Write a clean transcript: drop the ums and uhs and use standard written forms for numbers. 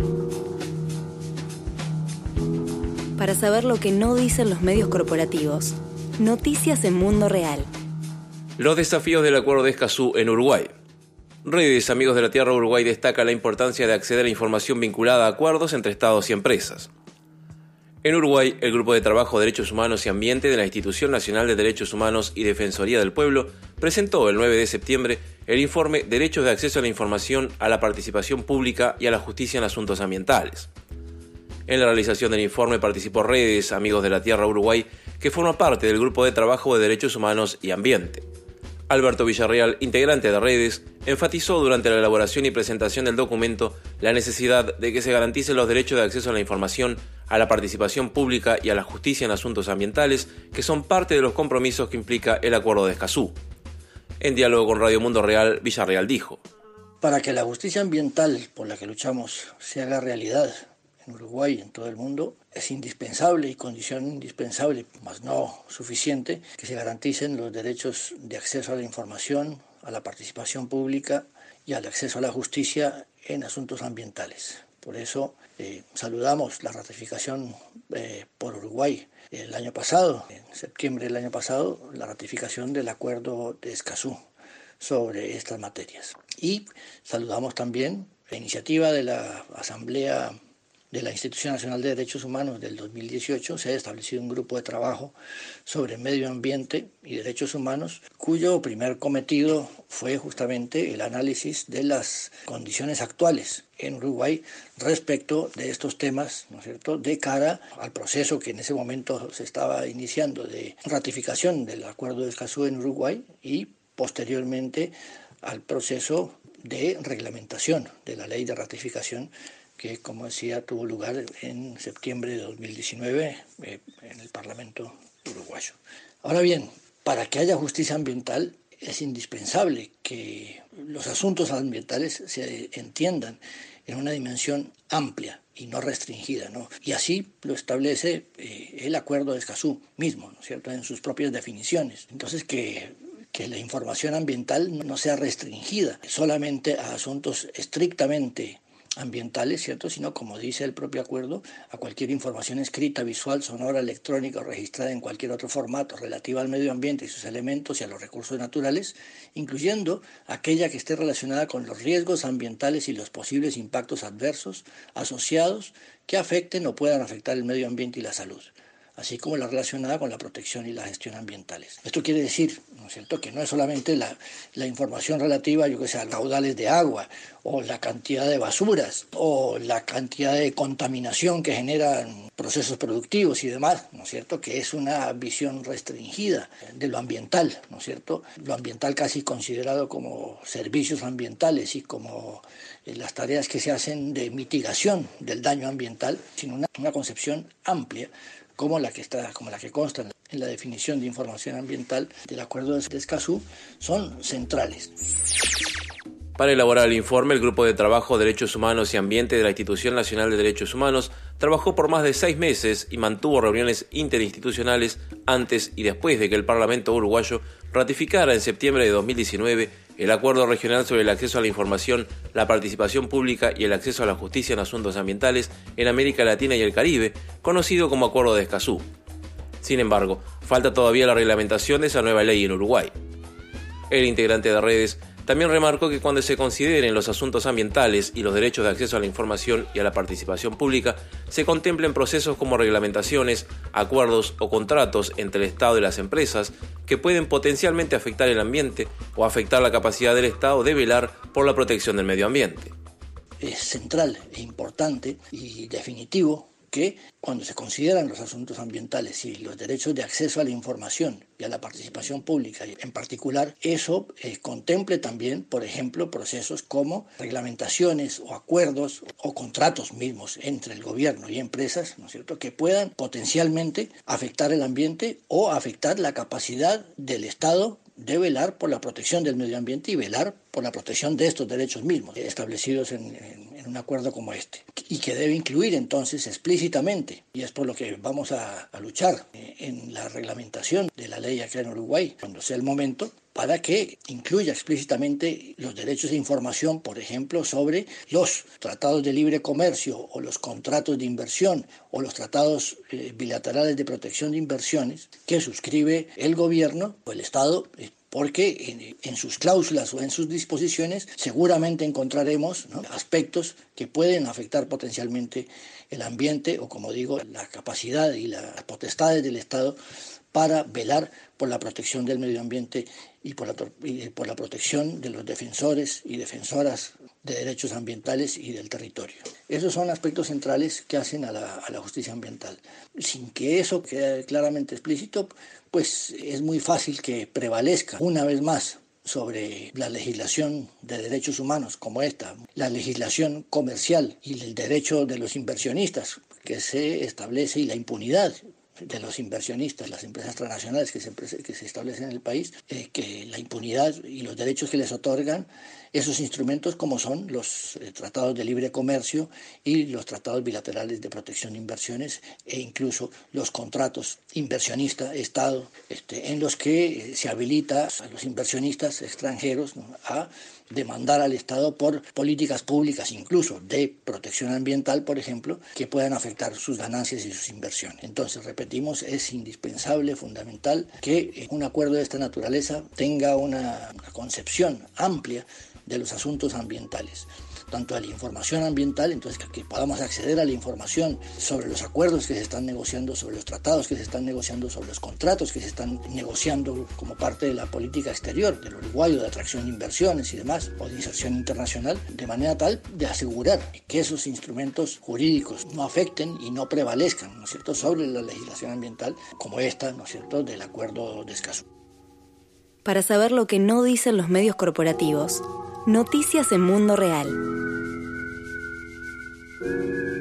Para saber lo que no dicen los medios corporativos, noticias en Mundo Real. Los desafíos del Acuerdo de Escazú en Uruguay. Redes Amigos de la Tierra Uruguay destaca la importancia de acceder a información vinculada a acuerdos entre estados y empresas. En Uruguay, el Grupo de Trabajo Derechos Humanos y Ambiente de la Institución Nacional de Derechos Humanos y Defensoría del Pueblo presentó el 9 de septiembre el informe Derechos de Acceso a la Información, a la Participación Pública y a la Justicia en Asuntos Ambientales. En la realización del informe participó Redes Amigos de la Tierra Uruguay, que forma parte del Grupo de Trabajo de Derechos Humanos y Ambiente. Alberto Villarreal, integrante de Redes, enfatizó durante la elaboración y presentación del documento la necesidad de que se garanticen los derechos de acceso a la información, a la participación pública y a la justicia en asuntos ambientales, que son parte de los compromisos que implica el Acuerdo de Escazú. En diálogo con Radio Mundo Real, Villarreal dijo: Para que la justicia ambiental por la que luchamos se haga realidad en Uruguay y en todo el mundo, es indispensable y condición indispensable, mas no suficiente, que se garanticen los derechos de acceso a la información, a la participación pública y al acceso a la justicia en asuntos ambientales. Por eso saludamos la ratificación por Uruguay el año pasado, en septiembre del año pasado, la ratificación del Acuerdo de Escazú sobre estas materias. Y saludamos también la iniciativa de la Asamblea de la Institución Nacional de Derechos Humanos del 2018. Se ha establecido un grupo de trabajo sobre medio ambiente y derechos humanos, cuyo primer cometido fue justamente el análisis de las condiciones actuales en Uruguay respecto de estos temas, ¿no es cierto?, de cara al proceso que en ese momento se estaba iniciando de ratificación del Acuerdo de Escazú en Uruguay y posteriormente al proceso de reglamentación de la ley de ratificación que, como decía, tuvo lugar en septiembre de 2019 en el Parlamento uruguayo. Ahora bien, para que haya justicia ambiental es indispensable que los asuntos ambientales se entiendan en una dimensión amplia y no restringida, ¿no? Y así lo establece el Acuerdo de Escazú mismo, ¿no es cierto?, en sus propias definiciones. Entonces, que la información ambiental no sea restringida solamente a asuntos estrictamente ambientales, ¿cierto?, sino, como dice el propio acuerdo, a cualquier información escrita, visual, sonora, electrónica o registrada en cualquier otro formato relativa al medio ambiente y sus elementos y a los recursos naturales, incluyendo aquella que esté relacionada con los riesgos ambientales y los posibles impactos adversos asociados que afecten o puedan afectar el medio ambiente y la salud, así como la relacionada con la protección y la gestión ambientales. Esto quiere decir, ¿no es cierto?, que no es solamente la información relativa, yo que sé, a caudales de agua, o la cantidad de basuras, o la cantidad de contaminación que generan procesos productivos y demás, ¿no es cierto?, que es una visión restringida de lo ambiental, ¿no es cierto?, lo ambiental casi considerado como servicios ambientales y como las tareas que se hacen de mitigación del daño ambiental, sino una concepción amplia como la que consta en la definición de información ambiental del Acuerdo de Escazú, son centrales. Para elaborar el informe, el Grupo de Trabajo Derechos Humanos y Ambiente de la Institución Nacional de Derechos Humanos trabajó por más de 6 meses y mantuvo reuniones interinstitucionales antes y después de que el Parlamento uruguayo ratificara en septiembre de 2019 el Acuerdo Regional sobre el Acceso a la Información, la Participación Pública y el Acceso a la Justicia en Asuntos Ambientales en América Latina y el Caribe, conocido como Acuerdo de Escazú. Sin embargo, falta todavía la reglamentación de esa nueva ley en Uruguay. El integrante de Redes también remarcó que cuando se consideren los asuntos ambientales y los derechos de acceso a la información y a la participación pública, se contemplen procesos como reglamentaciones, acuerdos o contratos entre el Estado y las empresas que pueden potencialmente afectar el ambiente o afectar la capacidad del Estado de velar por la protección del medio ambiente. Es central e importante y definitivo que cuando se consideran los asuntos ambientales y los derechos de acceso a la información y a la participación pública, y en particular eso contemple también, por ejemplo, procesos como reglamentaciones o acuerdos o contratos mismos entre el gobierno y empresas, ¿no es cierto?, que puedan potencialmente afectar el ambiente o afectar la capacidad del Estado de velar por la protección del medio ambiente y velar por la protección de estos derechos mismos establecidos en un acuerdo como este, y que debe incluir entonces explícitamente, y es por lo que vamos a luchar en la reglamentación de la ley acá en Uruguay, cuando sea el momento, para que incluya explícitamente los derechos de información, por ejemplo, sobre los tratados de libre comercio o los contratos de inversión o los tratados bilaterales de protección de inversiones que suscribe el gobierno o el Estado, porque en sus cláusulas o en sus disposiciones seguramente encontraremos, ¿no?, aspectos que pueden afectar potencialmente el ambiente o, como digo, la capacidad y las potestades del Estado para velar por la protección del medio ambiente y por la protección de los defensores y defensoras de derechos ambientales y del territorio. Esos son aspectos centrales que hacen a la justicia ambiental. Sin que eso quede claramente explícito, pues es muy fácil que prevalezca una vez más sobre la legislación de derechos humanos como esta, la legislación comercial y el derecho de los inversionistas que se establece y la impunidad de los inversionistas, las empresas transnacionales que se establecen en el país, que la impunidad y los derechos que les otorgan esos instrumentos como son los tratados de libre comercio y los tratados bilaterales de protección de inversiones e incluso los contratos inversionista-Estado, en los que se habilita a los inversionistas extranjeros, ¿no?, a demandar al Estado por políticas públicas, incluso de protección ambiental, por ejemplo, que puedan afectar sus ganancias y sus inversiones. Entonces, repetimos, es indispensable, fundamental, que un acuerdo de esta naturaleza tenga una concepción amplia de los asuntos ambientales, tanto de la información ambiental, entonces que podamos acceder a la información sobre los acuerdos que se están negociando, sobre los tratados que se están negociando, sobre los contratos que se están negociando como parte de la política exterior del Uruguay, de atracción de inversiones y demás, o de inserción internacional, de manera tal de asegurar que esos instrumentos jurídicos no afecten y no prevalezcan, ¿no es cierto?, sobre la legislación ambiental como esta, ¿no es cierto?, del Acuerdo de Escazú. Para saber lo que no dicen los medios corporativos, noticias en Mundo Real.